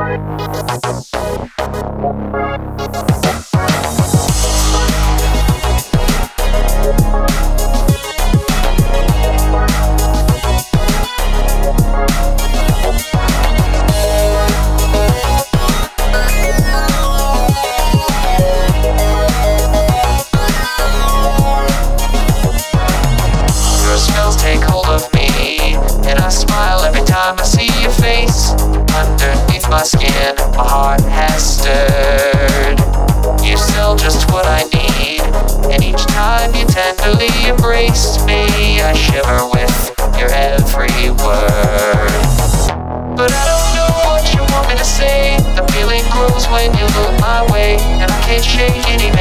Your spells take hold of me, and I smile every time I see your face. Underneath my skin, my heart has stirred. You sell just what I need, and each time you tenderly embrace me, I shiver with your every word. But I don't know what you want me to say. The feeling grows when you look my way, and I can't shake any